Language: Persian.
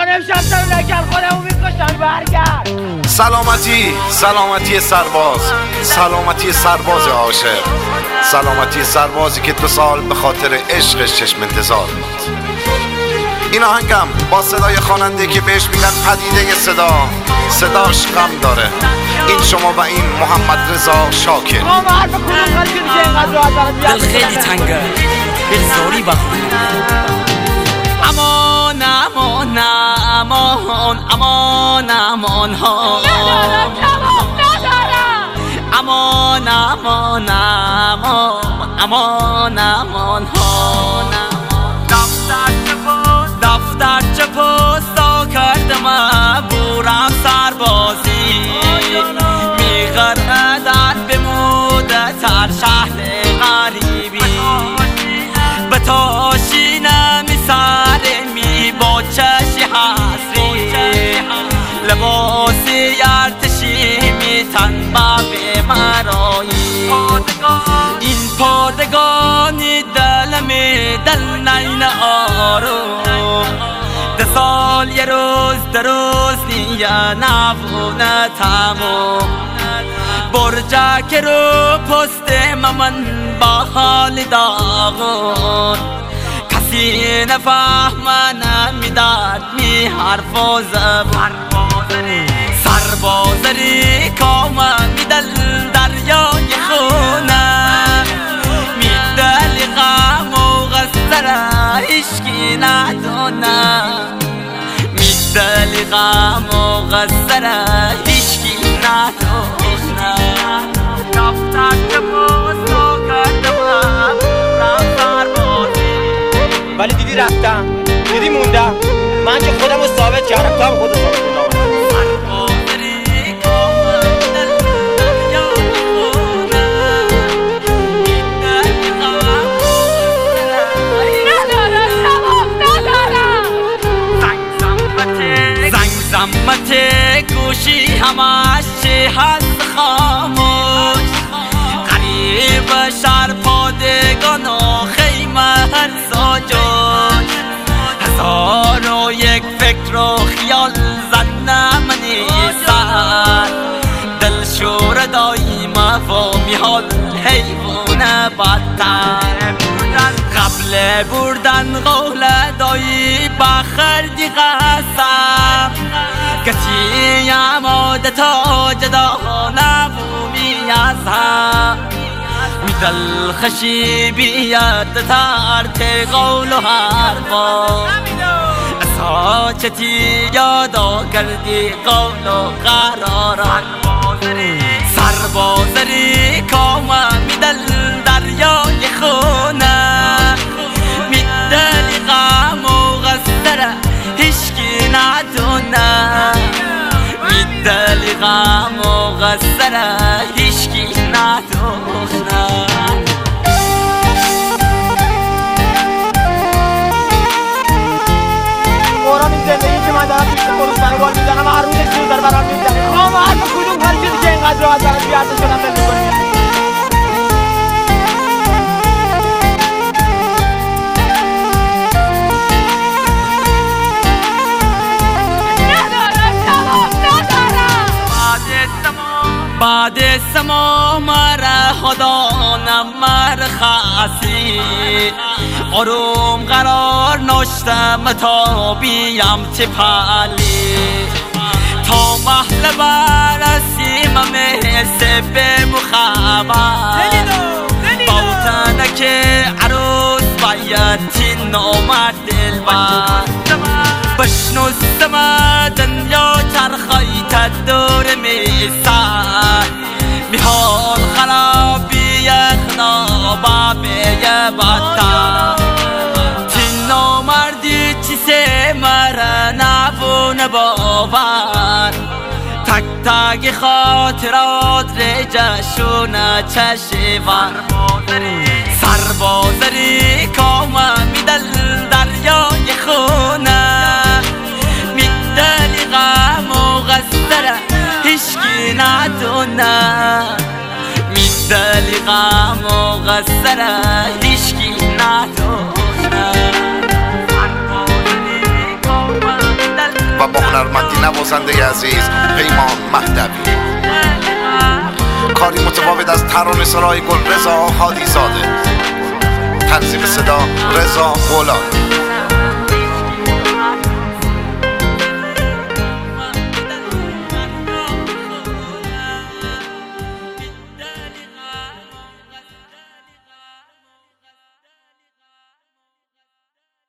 امشب تو نکرد خودمون میکشن برگرد. سلامتی سرباز، سلامتی سرباز عاشق، سلامتی سربازی که 2 سال به خاطر عشقش چشم انتظار بود. این آهنگم با صدای خواننده که بهش میگن پدیده صداش غم داره. این شما و این محمد رضا شاکر. دل خیلی تنگه، بلزاری بخون. امان امان امان امان امان ها، امان امان امان امان ها. دفتر چه پستا کردم بورم سربازی، میغردد به مدت هر شهر غریبی. به تاشینم سر می با چشی حسری، لباسی ارتشی می تن به مرایی. این پادگانی دل می دل نین آروم، 2 سال یه روز دروز نیه نبونه تموم. برجک رو پست من با حال داغون، کسی نفهمنه میداد می حرف و زبان. سربازری کامه میدل دریای خونه، میدل غم و غصره عشقی ندونه، میدل غم و غصره عشقی ندونه. دفتر که پستو کردم سربازی، ولی دیدی رفتم، دیدی موندم، من که خودم رو ثابت کردم، تو هم خودت ثابت کردم. زمت گوشی همش چه هست خاموش، قریب شهر پادگان و خیمه هر ساجوش. 1001 فکر و خیال زنم نیستن، دل شور دایما و میحال حیوان بدتر. قبل بردن قول دایی بخردی قسم، کسی عماد تا جدا نبومی از هم. میدل خشی بیاد ترت قول و حرفا، ساچتی یادا کردی قول و قرارا. سربازری کامه میدل دریای خونه، میدل غم و غصره هیچکی ندونه، میدل غم و غصره هیچکی ندونه. قرآن این زندگی که من دارم پیش خروستن بار میزنم، هر روز چیز داره برام میزنه. اما هر کدوم کاری شدی که اینقدر راحت برام بیارده شدم زندگی کنیم. بعد سما مر خدا نمر خاصی، آروم قرار نشتم تا بیم تپالی. تا محل برسیم مثل به مخابر، باوتنه که عروس باید تین آمد دلبر. بشنستم دنیا چرخی تدور میسر، میحال خرابی خنابا بیه بدتر. تین آمردی چیسه مره نبونه باور، تک تک خاطرات رجشونه چشیور. سربازری کامه میدل دریای خونه، میدل غم و غصره هیچکی ندونه، میدل غم و غصره هیچکی ندونه. سربازری کامه میدل نوازنده عزیز پیمان مهدوی. کاری متفاوت از ترانه سرای گل رضا هادی زاده. تنظیم صدا رضا غلام.